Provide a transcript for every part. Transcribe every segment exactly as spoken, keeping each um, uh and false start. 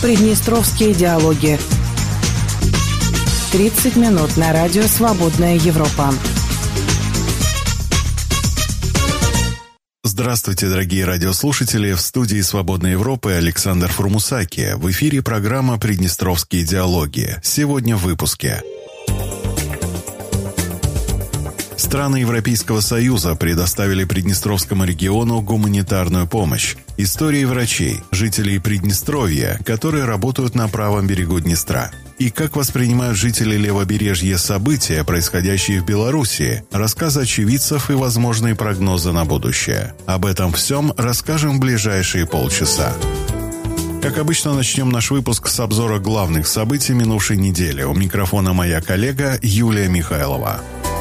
Приднестровские диалоги. тридцать минут на радио «Свободная Европа». Здравствуйте, дорогие радиослушатели! В студии «Свободной Европы» Александр Фурмусаки. В эфире программа «Приднестровские диалоги». Сегодня в выпуске. Страны Европейского Союза предоставили Приднестровскому региону гуманитарную помощь. Истории врачей, жителей Приднестровья, которые работают на правом берегу Днестра. И как воспринимают жители левобережья события, происходящие в Беларуси, рассказы очевидцев и возможные прогнозы на будущее. Об этом всем расскажем в ближайшие полчаса. Как обычно, начнем наш выпуск с обзора главных событий минувшей недели. У микрофона моя коллега Юлия Михайлова.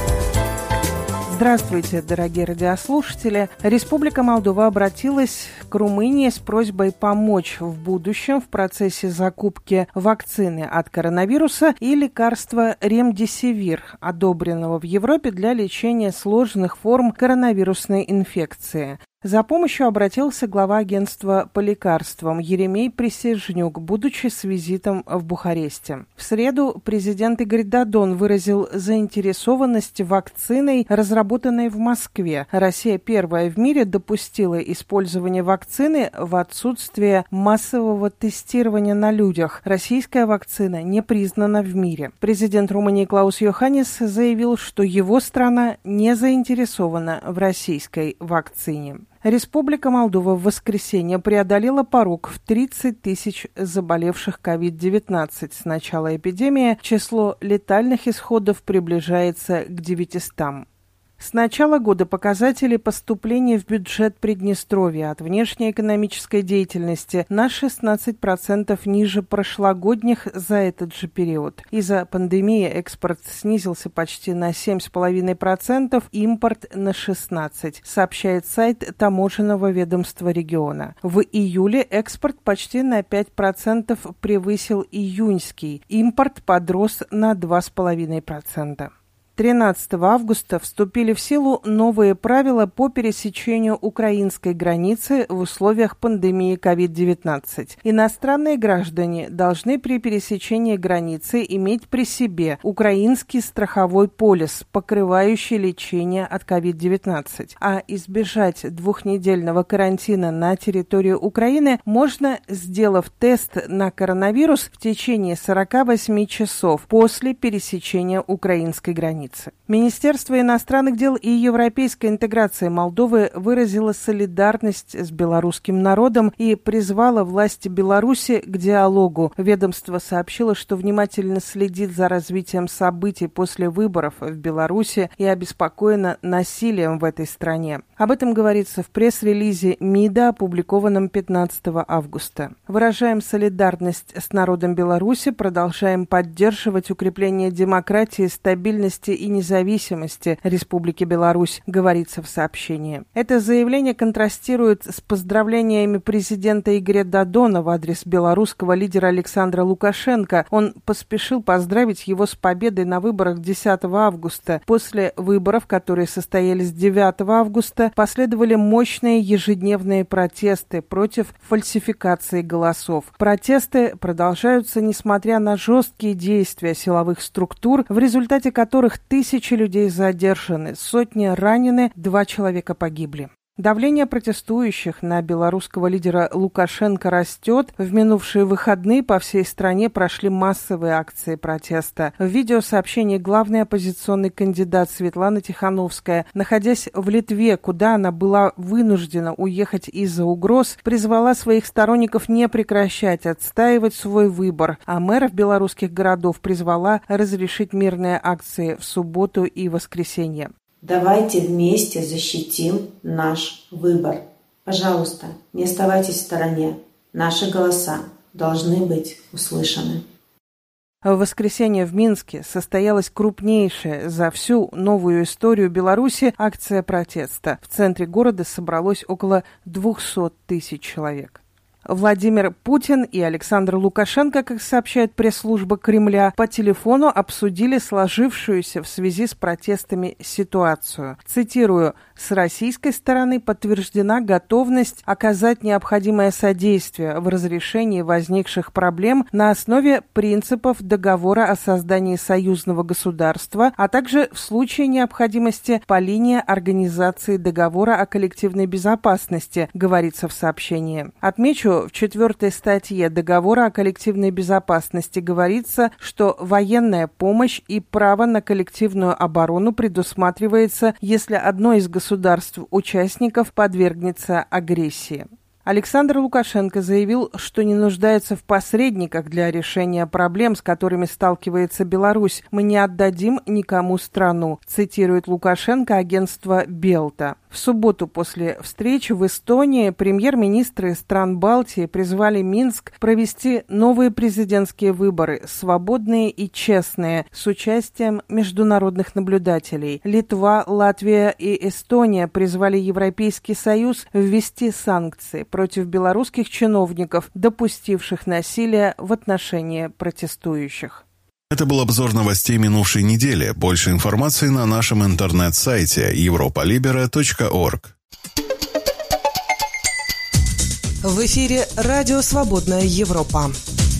Здравствуйте, дорогие радиослушатели. Республика Молдова обратилась к Румынии с просьбой помочь в будущем в процессе закупки вакцины от коронавируса и лекарства ремдесивир, одобренного в Европе для лечения сложных форм коронавирусной инфекции. За помощью обратился глава агентства по лекарствам Еремей Присяжнюк, будучи с визитом в Бухаресте. В среду президент Игорь Додон выразил заинтересованность вакциной, разработанной в Москве. Россия первая в мире допустила использование вакцины в отсутствие массового тестирования на людях. Российская вакцина не признана в мире. Президент Румынии Клаус Йоханнис заявил, что его страна не заинтересована в российской вакцине. Республика Молдова в воскресенье преодолела порог в тридцать тысяч заболевших ковид девятнадцать. С начала эпидемии число летальных исходов приближается к девятистам. С начала года показатели поступления в бюджет Приднестровья от внешнеэкономической деятельности на шестнадцать процентов ниже прошлогодних за этот же период. Из-за пандемии экспорт снизился почти на семь целых пять десятых процента, импорт на шестнадцать процентов, сообщает сайт таможенного ведомства региона. В июле экспорт почти на пять процентов превысил июньский, импорт подрос на два целых пять десятых процента. тринадцатого августа вступили в силу новые правила по пересечению украинской границы в условиях пандемии ковид девятнадцать. Иностранные граждане должны при пересечении границы иметь при себе украинский страховой полис, покрывающий лечение от ковид девятнадцать. А избежать двухнедельного карантина на территории Украины можно, сделав тест на коронавирус в течение сорок восемь часов после пересечения украинской границы. Министерство иностранных дел и европейской интеграции Молдовы выразило солидарность с белорусским народом и призвало власти Беларуси к диалогу. Ведомство сообщило, что внимательно следит за развитием событий после выборов в Беларуси и обеспокоено насилием в этой стране. Об этом говорится в пресс-релизе МИДа, опубликованном пятнадцатого августа. Выражаем солидарность с народом Беларуси, продолжаем поддерживать укрепление демократии, стабильности и независимости Республики Беларусь, говорится в сообщении. Это заявление контрастирует с поздравлениями президента Игоря Додона в адрес белорусского лидера Александра Лукашенко. Он поспешил поздравить его с победой на выборах десятого августа. После выборов, которые состоялись девятого августа, последовали мощные ежедневные протесты против фальсификации голосов. Протесты продолжаются, несмотря на жесткие действия силовых структур, в результате которых тысячи людей задержаны, сотни ранены, два человека погибли. Давление протестующих на белорусского лидера Лукашенко растет. В минувшие выходные по всей стране прошли массовые акции протеста. В видеосообщении главный оппозиционный кандидат Светлана Тихановская, находясь в Литве, куда она была вынуждена уехать из-за угроз, призвала своих сторонников не прекращать отстаивать свой выбор, а мэров белорусских городов призвала разрешить мирные акции в субботу и воскресенье. Давайте вместе защитим наш выбор. Пожалуйста, не оставайтесь в стороне. Наши голоса должны быть услышаны. В воскресенье в Минске состоялась крупнейшая за всю новую историю Беларуси акция протеста. В центре города собралось около двухсот тысяч человек. Владимир Путин и Александр Лукашенко, как сообщает пресс-служба Кремля, по телефону обсудили сложившуюся в связи с протестами ситуацию. Цитирую: «С российской стороны подтверждена готовность оказать необходимое содействие в разрешении возникших проблем на основе принципов договора о создании союзного государства, а также в случае необходимости по линии организации договора о коллективной безопасности», говорится в сообщении. Отмечу, в четвертой статье договора о коллективной безопасности говорится, что военная помощь и право на коллективную оборону предусматривается, если одно из государств-участников подвергнется агрессии. Александр Лукашенко заявил, что не нуждается в посредниках для решения проблем, с которыми сталкивается Беларусь. «Мы не отдадим никому страну», цитирует Лукашенко агентство «Белта». В субботу после встречи в Эстонии премьер-министры стран Балтии призвали Минск провести новые президентские выборы, свободные и честные, с участием международных наблюдателей. Литва, Латвия и Эстония призвали Европейский Союз ввести санкции против белорусских чиновников, допустивших насилие в отношении протестующих. Это был обзор новостей минувшей недели. Больше информации на нашем интернет-сайте европа либера точка орг. В эфире радио «Свободная Европа».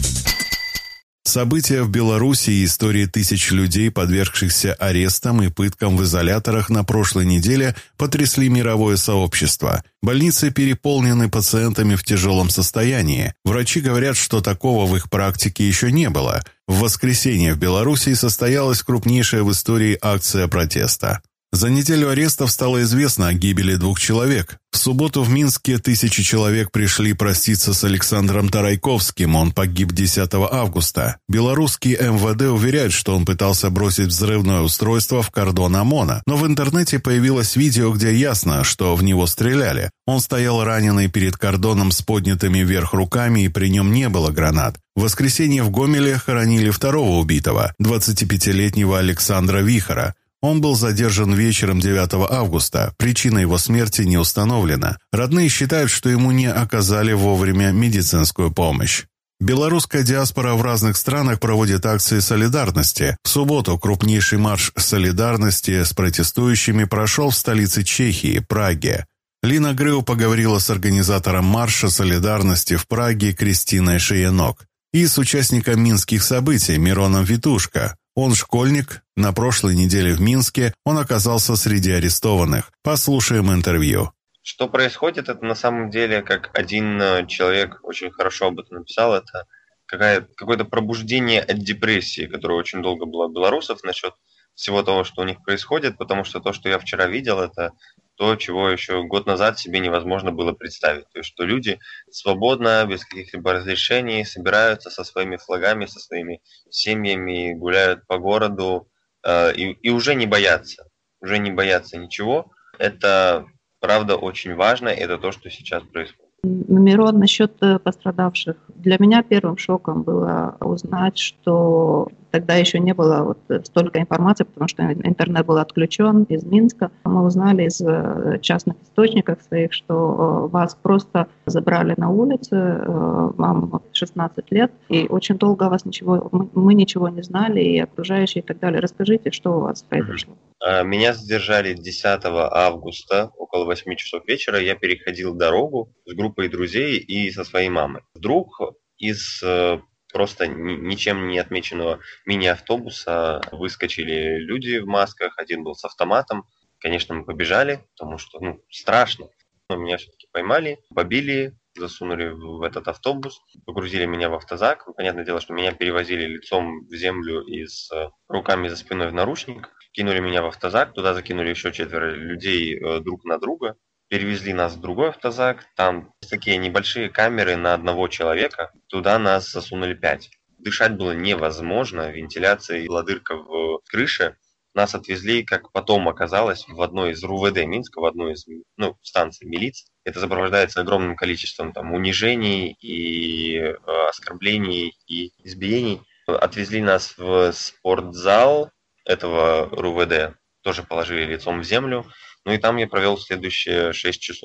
События в Беларуси и истории тысяч людей, подвергшихся арестам и пыткам в изоляторах, на прошлой неделе потрясли мировое сообщество. Больницы переполнены пациентами в тяжелом состоянии. Врачи говорят, что такого в их практике еще не было. В воскресенье в Беларуси состоялась крупнейшая в истории акция протеста. За неделю арестов стало известно о гибели двух человек. В субботу в Минске тысячи человек пришли проститься с Александром Тарайковским. Он погиб десятого августа. Белорусский эм вэ дэ уверяет, что он пытался бросить взрывное устройство в кордон ОМОНа. Но в интернете появилось видео, где ясно, что в него стреляли. Он стоял раненый перед кордоном с поднятыми вверх руками, и при нем не было гранат. В воскресенье в Гомеле хоронили второго убитого, двадцатипятилетнего Александра Вихора. Он был задержан вечером девятого августа. Причина его смерти не установлена. Родные считают, что ему не оказали вовремя медицинскую помощь. Белорусская диаспора в разных странах проводит акции солидарности. В субботу крупнейший марш солидарности с протестующими прошел в столице Чехии, Праге. Лина Грыу поговорила с организатором марша солидарности в Праге Кристиной Шиенок и с участником минских событий Мироном Витушко. Он школьник. На прошлой неделе в Минске он оказался среди арестованных. Послушаем интервью. Что происходит, это на самом деле, как один человек очень хорошо об этом написал, это какая, какое-то пробуждение от депрессии, которое очень долго было у белорусов насчет всего того, что у них происходит, потому что то, что я вчера видел, это то, чего еще год назад себе невозможно было представить. То есть, что люди свободно, без каких-либо разрешений собираются со своими флагами, со своими семьями, гуляют по городу э, и, и уже не боятся. Уже не боятся ничего. Это, правда, очень важно, и это то, что сейчас происходит. Мирон, насчет пострадавших. Для меня первым шоком было узнать, что тогда еще не было вот столько информации, потому что интернет был отключен из Минска. Мы узнали из частных источников своих, что вас просто забрали на улице, вам шестнадцать лет, и очень долго вас ничего, мы ничего не знали, и окружающие и так далее. Расскажите, что у вас произошло? Меня задержали десятого августа, около восьми часов вечера. Я переходил дорогу с группой друзей и со своей мамой. Вдруг из просто ничем не отмеченного мини-автобуса выскочили люди в масках. Один был с автоматом. Конечно, мы побежали, потому что ну, страшно. Но меня все-таки поймали, побили, засунули в этот автобус, погрузили меня в автозак. Понятное дело, что меня перевозили лицом в землю и с руками за спиной в наручниках. Кинули меня в автозак, туда закинули еще четверо людей э, друг на друга, перевезли нас в другой автозак, там такие небольшие камеры на одного человека, туда нас засунули пять. Дышать было невозможно, вентиляция и лодырка в крыше. Нас отвезли, как потом оказалось, в одной из РУВД Минска, в одной из ну, станций милиции. Это сопровождается огромным количеством там, унижений и э, оскорблений и избиений. Отвезли нас в спортзал этого РУВД, тоже положили лицом в землю. Ну и там я провел следующие шесть часов.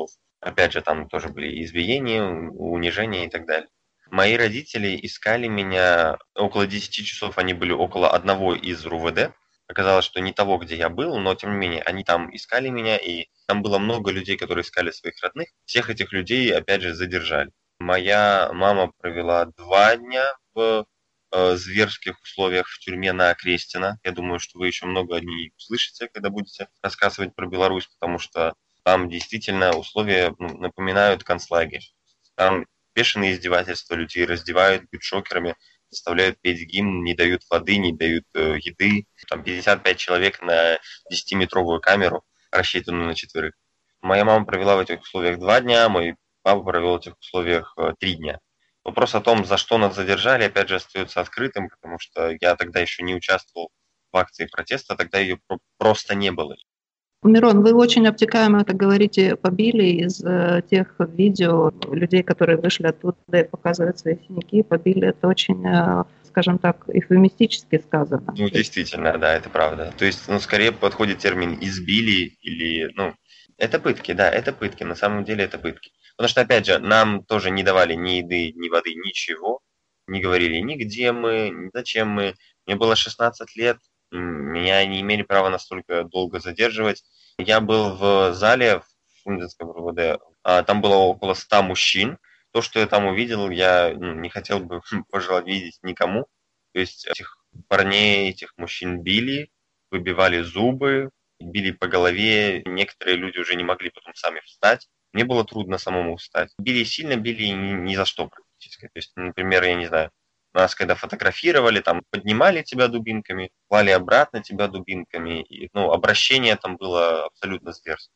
Опять же, там тоже были избиения, унижения и так далее. Мои родители искали меня около десяти часов, они были около одного из РУВД. Оказалось, что не того, где я был, но тем не менее, они там искали меня, и там было много людей, которые искали своих родных. Всех этих людей, опять же, задержали. Моя мама провела два дня в э, зверских условиях в тюрьме на Крестина. Я думаю, что вы еще много о ней услышите, когда будете рассказывать про Беларусь, потому что там действительно условия ну, напоминают концлагерь. Там бешеные издевательства, людей раздевают, бьют шокерами, заставляют петь гимн, не дают воды, не дают э, еды. Там пятьдесят пять человек на десятиметровую камеру, рассчитанную на четверых. Моя мама провела в этих условиях два дня, мой папа провел в этих условиях э, три дня. Вопрос о том, за что нас задержали, опять же, остается открытым, потому что я тогда еще не участвовал в акции протеста, тогда ее просто не было. Мирон, вы очень обтекаемо это говорите, побили из э, тех видео людей, которые вышли оттуда и показывают свои синяки, побили. Это очень, э, скажем так, эвфемистически сказано. Ну, действительно, да, это правда. То есть, ну, скорее подходит термин «избили» или, ну, это пытки, да, это пытки, на самом деле это пытки. Потому что, опять же, нам тоже не давали ни еды, ни воды, ничего, не говорили ни где мы, ни зачем мы. Мне было шестнадцать лет, меня не имели права настолько долго задерживать. Я был в зале в Фрунзенском РУВД, там было около ста мужчин. То, что я там увидел, я не хотел бы пожелать видеть никому. То есть этих парней, этих мужчин били, выбивали зубы, били по голове. Некоторые люди уже не могли потом сами встать. Мне было трудно самому встать. Били сильно, били ни, ни за что практически. То есть, например, я не знаю, нас когда фотографировали, там поднимали тебя дубинками, клали обратно тебя дубинками. И, ну, обращение там было абсолютно зверское.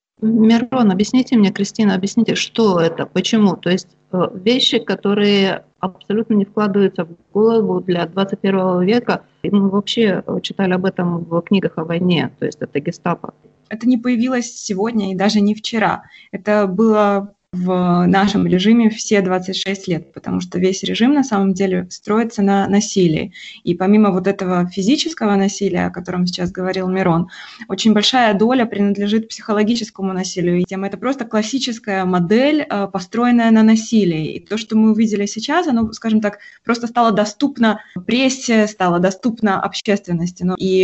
Мирон, объясните мне, Кристина, объясните, что это, почему? То есть вещи, которые абсолютно не вкладываются в голову для двадцать первого века. И мы вообще читали об этом в книгах о войне, то есть это гестапо. Это не появилось сегодня и даже не вчера. Это было в нашем режиме все двадцать шесть лет, потому что весь режим на самом деле строится на насилии. И помимо вот этого физического насилия, о котором сейчас говорил Мирон, очень большая доля принадлежит психологическому насилию. И это просто классическая модель, построенная на насилии. И то, что мы увидели сейчас, оно, скажем так, просто стало доступно прессе, стало доступно общественности. И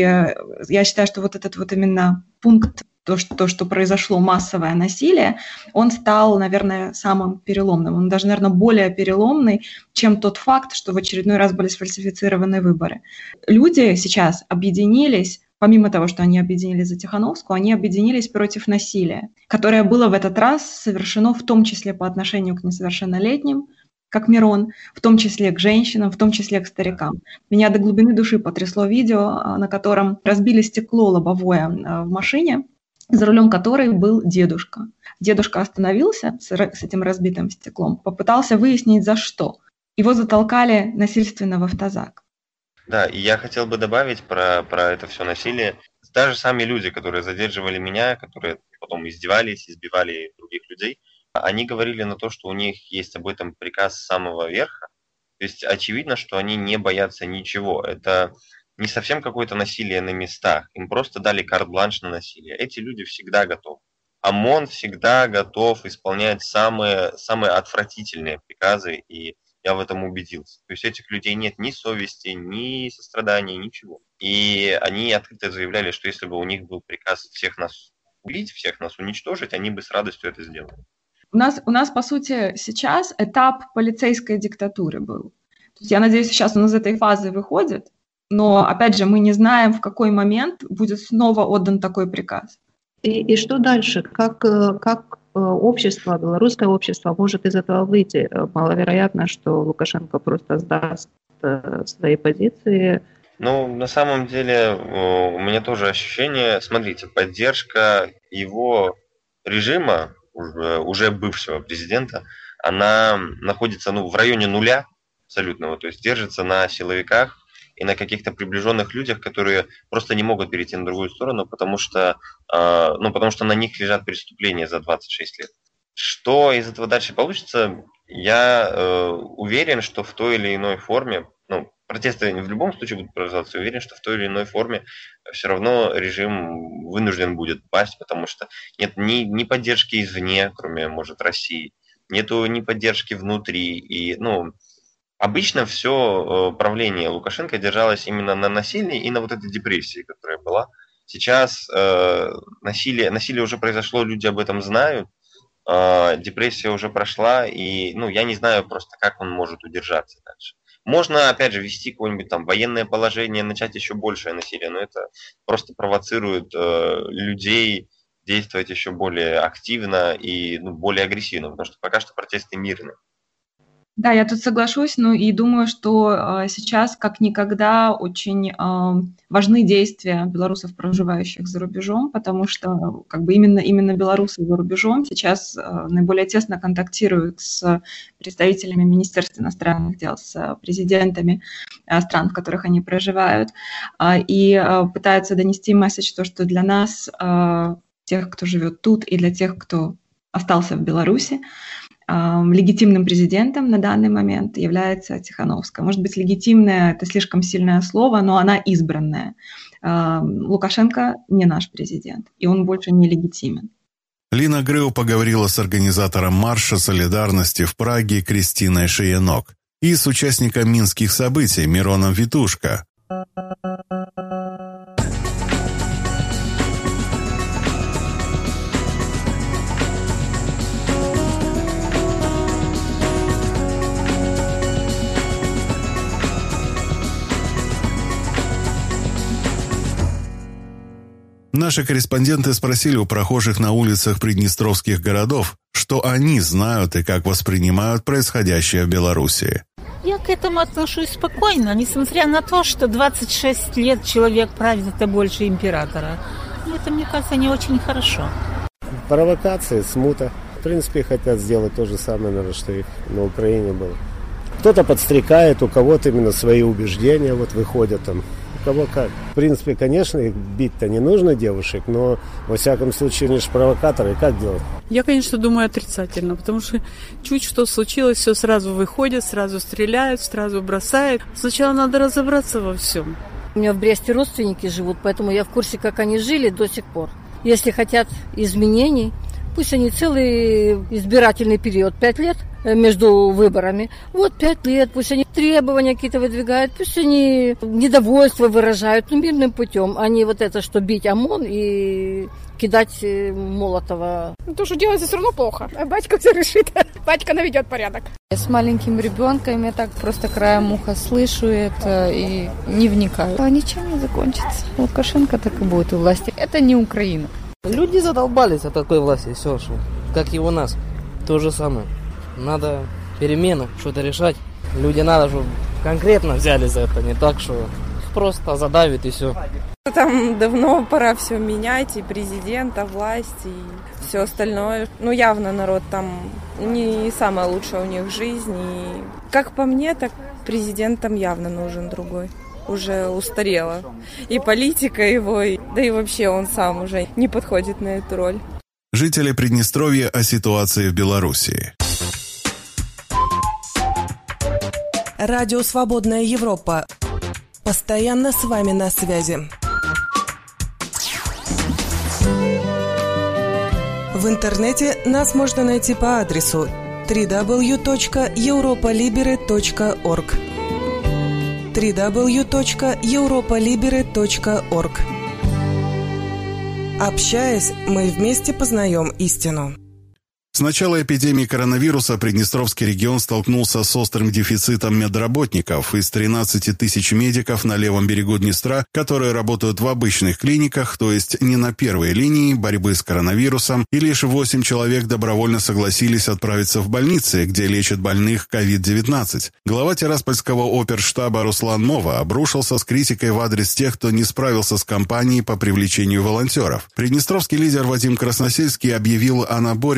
я считаю, что вот этот вот именно пункт, то что, то, что произошло массовое насилие, он стал, наверное, самым переломным. Он даже, наверное, более переломный, чем тот факт, что в очередной раз были сфальсифицированы выборы. Люди сейчас объединились, помимо того, что они объединились за Тихановскую, они объединились против насилия, которое было в этот раз совершено в том числе по отношению к несовершеннолетним, как Мирон, в том числе к женщинам, в том числе к старикам. Меня до глубины души потрясло видео, на котором разбили стекло лобовое в машине, за рулем которой был дедушка. Дедушка остановился с, с этим разбитым стеклом, попытался выяснить, за что. Его затолкали насильственно в автозак. Да, и я хотел бы добавить про, про это все насилие. Даже сами люди, которые задерживали меня, которые потом издевались, избивали других людей, они говорили на то, что у них есть об этом приказ с самого верха. То есть очевидно, что они не боятся ничего. Это не совсем какое-то насилие на местах. Им просто дали карт-бланш на насилие. Эти люди всегда готовы. ОМОН всегда готов исполнять самые, самые отвратительные приказы, и я в этом убедился. То есть этих людей нет ни совести, ни сострадания, ничего. И они открыто заявляли, что если бы у них был приказ всех нас убить, всех нас уничтожить, они бы с радостью это сделали. У нас, у нас, по сути, сейчас этап полицейской диктатуры был. То есть я надеюсь, сейчас он из этой фазы выходит, но, опять же, мы не знаем, в какой момент будет снова отдан такой приказ. И, и что дальше? Как, как общество, белорусское общество может из этого выйти? Маловероятно, что Лукашенко просто сдаст свои позиции. Ну, на самом деле, у меня тоже ощущение, смотрите, поддержка его режима, уже бывшего президента, она находится ну, в районе нуля абсолютного, то есть держится на силовиках и на каких-то приближенных людях, которые просто не могут перейти на другую сторону, потому что, э, ну, потому что на них лежат преступления за двадцать шесть лет. Что из этого дальше получится, я э, уверен, что в той или иной форме, ну, протесты в любом случае будут продолжаться. Уверен, что в той или иной форме все равно режим вынужден будет пасть, потому что нет ни, ни поддержки извне, кроме, может, России, нету ни поддержки внутри. И, ну, обычно все правление Лукашенко держалось именно на насилии и на вот этой депрессии, которая была. Сейчас э, насилие, насилие уже произошло, люди об этом знают, э, депрессия уже прошла, и ну, я не знаю просто, как он может удержаться дальше. Можно, опять же, ввести какое-нибудь там военное положение, начать еще большее насилие, но это просто провоцирует э, людей действовать еще более активно и ну, более агрессивно, потому что пока что протесты мирные. Да, я тут соглашусь, ну и думаю, что э, сейчас как никогда очень э, важны действия белорусов, проживающих за рубежом, потому что как бы именно, именно белорусы за рубежом сейчас э, наиболее тесно контактируют с представителями Министерства иностранных дел, с президентами э, стран, в которых они проживают, э, и э, пытаются донести месседж, то, что для нас, э, тех, кто живет тут, и для тех, кто остался в Беларуси, легитимным президентом на данный момент является Тихановская. Может быть, легитимная – это слишком сильное слово, но она избранная. Лукашенко не наш президент, и он больше не легитимен. Лина Грыу поговорила с организатором марша солидарности в Праге Кристиной Шиенок и с участником минских событий Мироном Витушко. Наши корреспонденты спросили у прохожих на улицах приднестровских городов, что они знают и как воспринимают происходящее в Беларуси. Я к этому отношусь спокойно, несмотря на то, что двадцать шесть лет человек правит, это больше императора. Это, мне кажется, не очень хорошо. Провокации, смута. В принципе, хотят сделать то же самое, наверное, что и на Украине было. Кто-то подстрекает, у кого-то именно свои убеждения вот выходят там. Кого как. В принципе, конечно, их бить-то не нужно, девушек, но, во всяком случае, они же провокаторы. Как делать? Я, конечно, думаю отрицательно, потому что чуть что случилось, все сразу выходит, сразу стреляют, сразу бросают. Сначала надо разобраться во всем. У меня в Бресте родственники живут, поэтому я в курсе, как они жили до сих пор. Если хотят изменений, пусть они целый избирательный период, пять лет, между выборами. Вот пять лет, пусть они требования какие-то выдвигают, пусть они недовольство выражают, ну, мирным путем, а не вот это, что бить ОМОН и кидать Молотова. Ну, то, что делается, все равно плохо. А батька все решит. Батька наведет порядок. Я с маленьким ребенком, я так просто краем уха слышу это и не вникаю. А ничем не закончится. Лукашенко так и будет у власти. Это не Украина. Люди задолбались от такой власти, все, что, как и у нас. То же самое. Надо перемены, что-то решать. Люди надо, чтобы конкретно взяли за это, не так, что просто задавит и все. Там давно пора все менять, и президента, власть, и все остальное. Ну, явно народ там не самая лучшая у них жизнь. И, как по мне, так президентам явно нужен другой. Уже устарела. И политика его, и, да и вообще он сам уже не подходит на эту роль. Жители Приднестровья о ситуации в Беларуси. Радио «Свободная Европа». Постоянно с вами на связи. В интернете нас можно найти по адресу дабл ю дабл ю дабл ю точка европалиберы точка орг дабл ю дабл ю дабл ю точка европалиберы точка орг. Общаясь, мы вместе познаем истину. С начала эпидемии коронавируса Приднестровский регион столкнулся с острым дефицитом медработников. Из тринадцати тысяч медиков на левом берегу Днестра, которые работают в обычных клиниках, то есть не на первой линии борьбы с коронавирусом, и лишь восемь человек добровольно согласились отправиться в больницы, где лечат больных ковид девятнадцать. Глава Тираспольского оперштаба Руслан Мова обрушился с критикой в адрес тех, кто не справился с кампанией по привлечению волонтеров. Приднестровский лидер Вадим Красносельский объявил о наборе добровольцев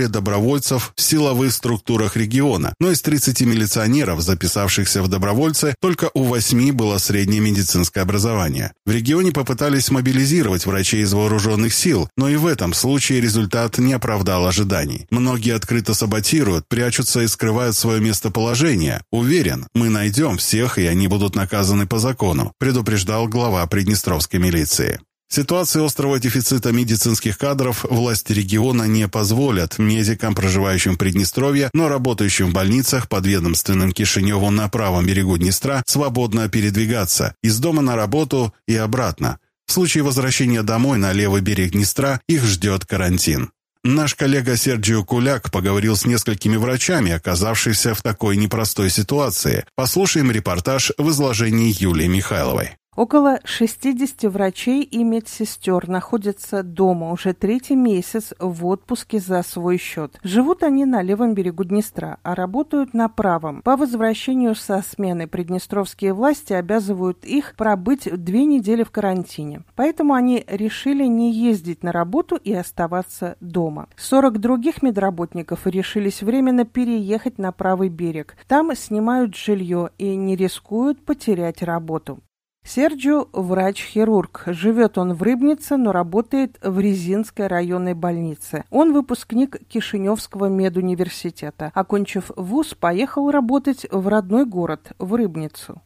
добровольцев в силовых структурах региона, но из тридцати милиционеров, записавшихся в добровольцы, только у восьми было среднее медицинское образование. В регионе попытались мобилизировать врачей из вооруженных сил, но и в этом случае результат не оправдал ожиданий. Многие открыто саботируют, прячутся и скрывают свое местоположение. Уверен, мы найдем всех, и они будут наказаны по закону, предупреждал глава Приднестровской милиции. В ситуации острого дефицита медицинских кадров власти региона не позволят медикам, проживающим в Приднестровье, но работающим в больницах подведомственным Кишиневу на правом берегу Днестра, свободно передвигаться из дома на работу и обратно. В случае возвращения домой на левый берег Днестра их ждет карантин. Наш коллега Серджио Куляк поговорил с несколькими врачами, оказавшимися в такой непростой ситуации. Послушаем репортаж в изложении Юлии Михайловой. Около шестидесяти врачей и медсестер находятся дома уже третий месяц в отпуске за свой счет. Живут они на левом берегу Днестра, а работают на правом. По возвращению со смены приднестровские власти обязывают их пробыть две недели в карантине. Поэтому они решили не ездить на работу и оставаться дома. сорок других медработников решились временно переехать на правый берег. Там снимают жилье и не рискуют потерять работу. Серджио – врач-хирург. Живет он в Рыбнице, но работает в Резинской районной больнице. Он выпускник Кишиневского медуниверситета. Окончив вуз, поехал работать в родной город, в Рыбницу.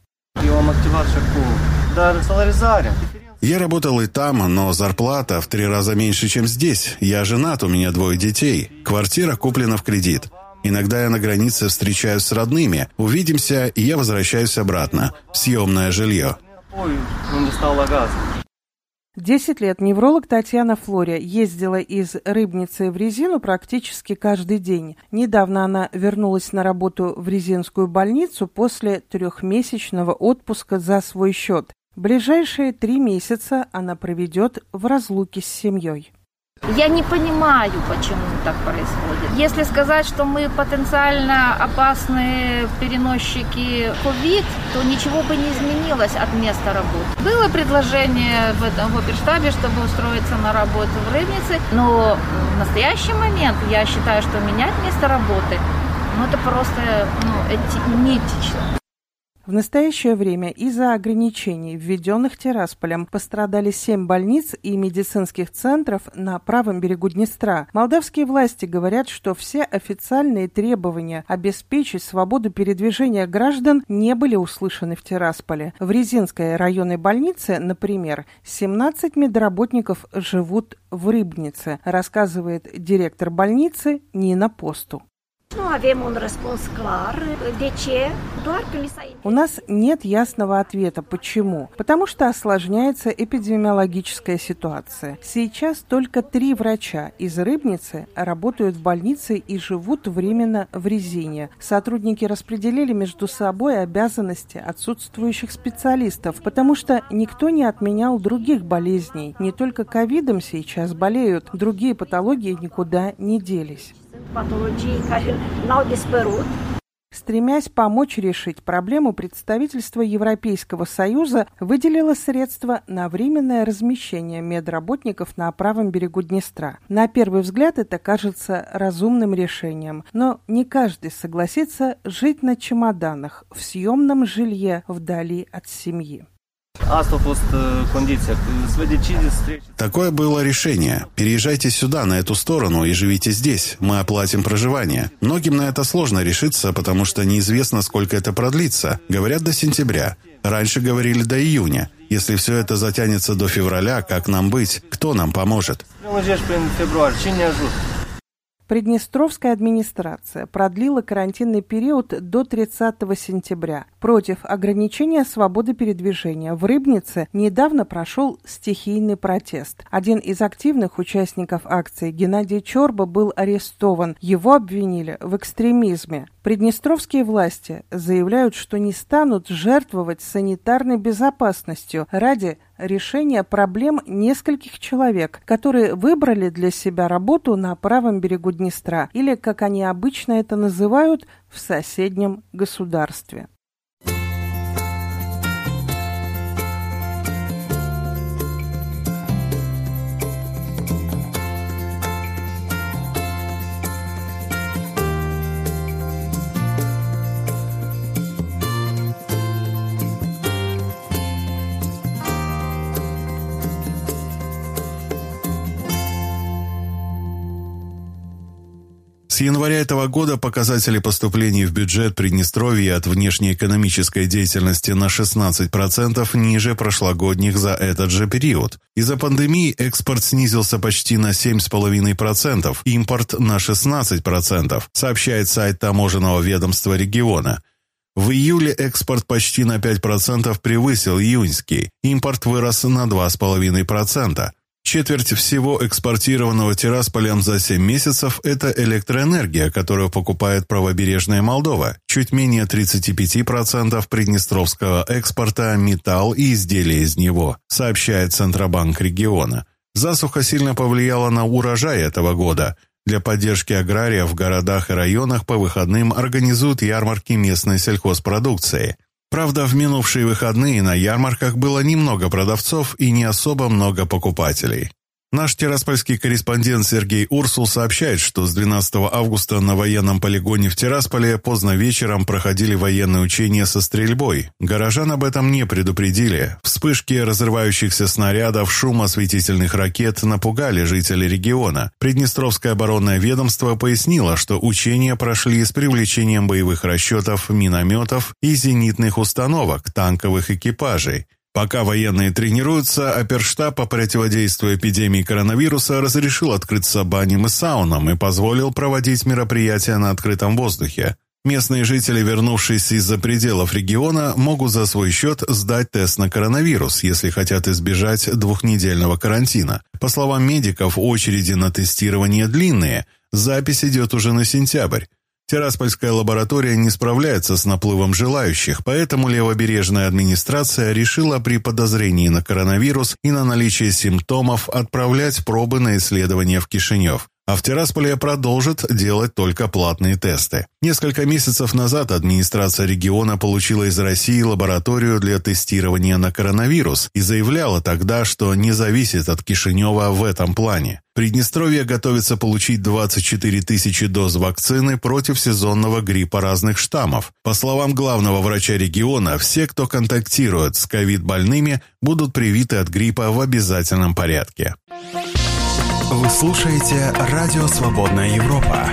Я работал и там, но зарплата в три раза меньше, чем здесь. Я женат, у меня двое детей. Квартира куплена в кредит. Иногда я на границе встречаюсь с родными. Увидимся, и я возвращаюсь обратно в съемное жилье. Десять лет невролог Татьяна Флоря ездила из Рыбницы в Резину практически каждый день. Недавно она вернулась на работу в Резинскую больницу после трехмесячного отпуска за свой счет. Ближайшие три месяца она проведет в разлуке с семьей. Я не понимаю, почему так происходит. Если сказать, что мы потенциально опасные переносчики ковид, то ничего бы не изменилось от места работы. Было предложение в этом в оперштабе, чтобы устроиться на работу в Рыбнице, но в настоящий момент я считаю, что менять место работы, ну, это просто ну, эти, неэтично. В настоящее время из-за ограничений, введенных Тирасполем, пострадали семь больниц и медицинских центров на правом берегу Днестра. Молдавские власти говорят, что все официальные требования обеспечить свободу передвижения граждан не были услышаны в Тирасполе. В Резинской районной больнице, например, семнадцать медработников живут в Рыбнице, рассказывает директор больницы Нина Посту. У нас нет ясного ответа, почему. Потому что осложняется эпидемиологическая ситуация. Сейчас только три врача из Рыбницы работают в больнице и живут временно в Резине. Сотрудники распределили между собой обязанности отсутствующих специалистов, потому что никто не отменял других болезней. Не только ковидом сейчас болеют, другие патологии никуда не делись. Стремясь помочь решить проблему, представительство Европейского Союза выделило средства на временное размещение медработников на правом берегу Днестра. На первый взгляд это кажется разумным решением, но не каждый согласится жить на чемоданах в съемном жилье вдали от семьи. Такое было решение. Переезжайте сюда, на эту сторону, и живите здесь. Мы оплатим проживание. Многим на это сложно решиться, потому что неизвестно, сколько это продлится. Говорят, до сентября. Раньше говорили до июня. Если все это затянется до февраля, как нам быть? Кто нам поможет? Приднестровская администрация продлила карантинный период до тридцатого сентября. Против ограничения свободы передвижения в Рыбнице недавно прошел стихийный протест. Один из активных участников акции, Геннадий Чорба, был арестован. Его обвинили в экстремизме. Приднестровские власти заявляют, что не станут жертвовать санитарной безопасностью ради решения проблем нескольких человек, которые выбрали для себя работу на правом берегу Днестра, или, как они обычно это называют, в соседнем государстве. С января этого года показатели поступлений в бюджет Приднестровья от внешнеэкономической деятельности на шестнадцать процентов ниже прошлогодних за этот же период. Из-за пандемии экспорт снизился почти на семь целых пять десятых процента, импорт на шестнадцать процентов, сообщает сайт таможенного ведомства региона. В июле экспорт почти на пять процентов превысил июньский, импорт вырос на два целых пять десятых процента. Четверть всего экспортированного Тирасполем за семь месяцев – это электроэнергия, которую покупает правобережная Молдова. Чуть менее тридцать пять процентов приднестровского экспорта – металл и изделия из него, сообщает Центробанк региона. Засуха сильно повлияла на урожай этого года. Для поддержки агрария в городах и районах по выходным организуют ярмарки местной сельхозпродукции. Правда, в минувшие выходные на ярмарках было немного продавцов и не особо много покупателей. Наш тираспольский корреспондент Сергей Урсул сообщает, что с двенадцатого августа на военном полигоне в Тирасполе поздно вечером проходили военные учения со стрельбой. Горожан об этом не предупредили. Вспышки разрывающихся снарядов, шум осветительных ракет напугали жителей региона. Приднестровское оборонное ведомство пояснило, что учения прошли с привлечением боевых расчетов, минометов и зенитных установок, танковых экипажей. Пока военные тренируются, оперштаб по противодействию эпидемии коронавируса разрешил открыться баням и саунам и позволил проводить мероприятия на открытом воздухе. Местные жители, вернувшись из-за пределов региона, могут за свой счет сдать тест на коронавирус, если хотят избежать двухнедельного карантина. По словам медиков, очереди на тестирование длинные, запись идет уже на сентябрь. Тираспольская лаборатория не справляется с наплывом желающих, поэтому левобережная администрация решила при подозрении на коронавирус и на наличие симптомов отправлять пробы на исследования в Кишинев. А в Тирасполе продолжит делать только платные тесты. Несколько месяцев назад администрация региона получила из России лабораторию для тестирования на коронавирус и заявляла тогда, что не зависит от Кишинева в этом плане. Приднестровье готовится получить двадцать четыре тысячи доз вакцины против сезонного гриппа разных штаммов. По словам главного врача региона, все, кто контактирует с ковид-больными, будут привиты от гриппа в обязательном порядке. Вы слушаете «Радио Свободная Европа».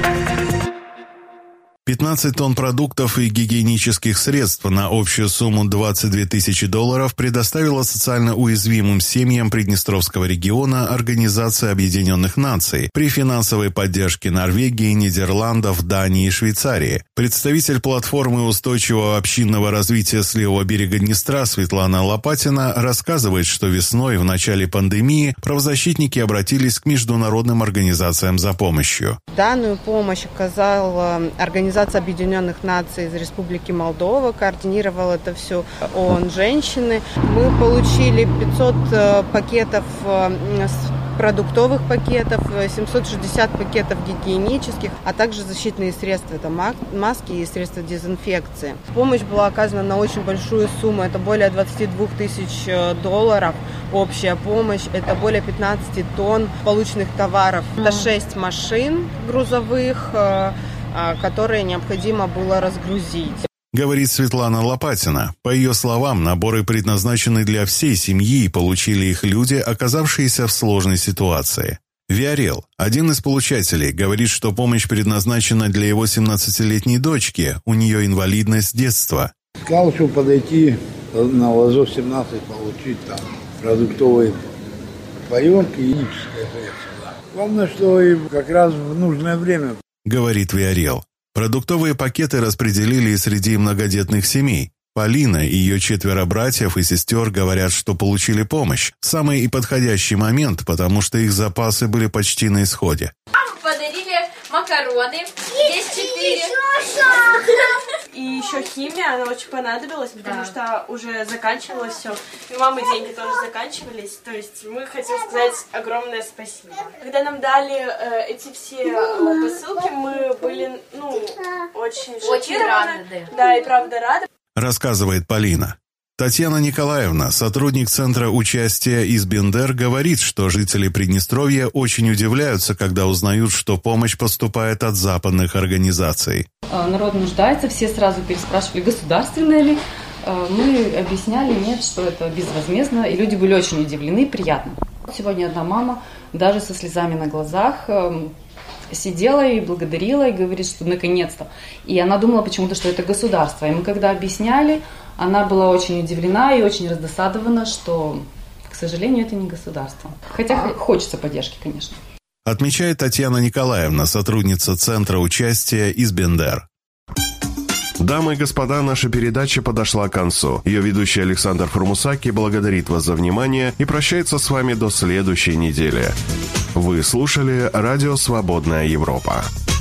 пятнадцать тонн продуктов и гигиенических средств на общую сумму двадцать две тысячи долларов предоставила социально уязвимым семьям Приднестровского региона Организация Объединенных Наций при финансовой поддержке Норвегии, Нидерландов, Дании и Швейцарии. Представитель платформы устойчивого общинного развития с левого берега Днестра Светлана Лопатина рассказывает, что весной в начале пандемии правозащитники обратились к международным организациям за помощью. Данную помощь оказала организация Организация Объединенных Наций из Республики Молдова, координировал это все ООН «Женщины». Мы получили пятьсот пакетов продуктовых пакетов, семьсот шестьдесят пакетов гигиенических, а также защитные средства, это маски и средства дезинфекции. Помощь была оказана на очень большую сумму, это более двадцать две тысячи долларов. Общая помощь – это более пятнадцать тонн полученных товаров. Это шесть машин грузовых, которые необходимо было разгрузить. Говорит Светлана Лопатина. По ее словам, наборы предназначены для всей семьи и получили их люди, оказавшиеся в сложной ситуации. Виарел, один из получателей, говорит, что помощь предназначена для его семнадцатилетней дочки, у нее инвалидность с детства. Сказал, что подойти на ЛАЗО семнадцать, получить там продуктовые паёнки и гигиеническое средство. Главное, что им как раз в нужное время. Говорит Виарел. Продуктовые пакеты распределили среди многодетных семей. Полина и ее четверо братьев и сестер говорят, что получили помощь. Самый и подходящий момент, потому что их запасы были почти на исходе. Нам подарили макароны. Здесь четыре. И еще химия, она очень понадобилась, потому да. что уже заканчивалось все. И у мамы деньги тоже заканчивались. То есть мы хотим сказать огромное спасибо. Когда нам дали э, эти все э, посылки, мы были, ну, очень, очень рады. Да. да, и правда рады. Рассказывает Полина. Татьяна Николаевна, сотрудник Центра участия из Бендер, говорит, что жители Приднестровья очень удивляются, когда узнают, что помощь поступает от западных организаций. Народ нуждается, все сразу переспрашивали, государственная ли. Мы объясняли, нет, что это безвозмездно, и люди были очень удивлены, приятно. Сегодня одна мама, даже со слезами на глазах, сидела и благодарила, и говорит, что наконец-то. И она думала почему-то, что это государство. И мы когда объясняли, она была очень удивлена и очень раздосадована, что, к сожалению, это не государство. Хотя хочется поддержки, конечно. Отмечает Татьяна Николаевна, сотрудница Центра участия из Бендер. Дамы и господа, наша передача подошла к концу. Ее ведущий Александр Формусаки благодарит вас за внимание и прощается с вами до следующей недели. Вы слушали Радио «Свободная Европа».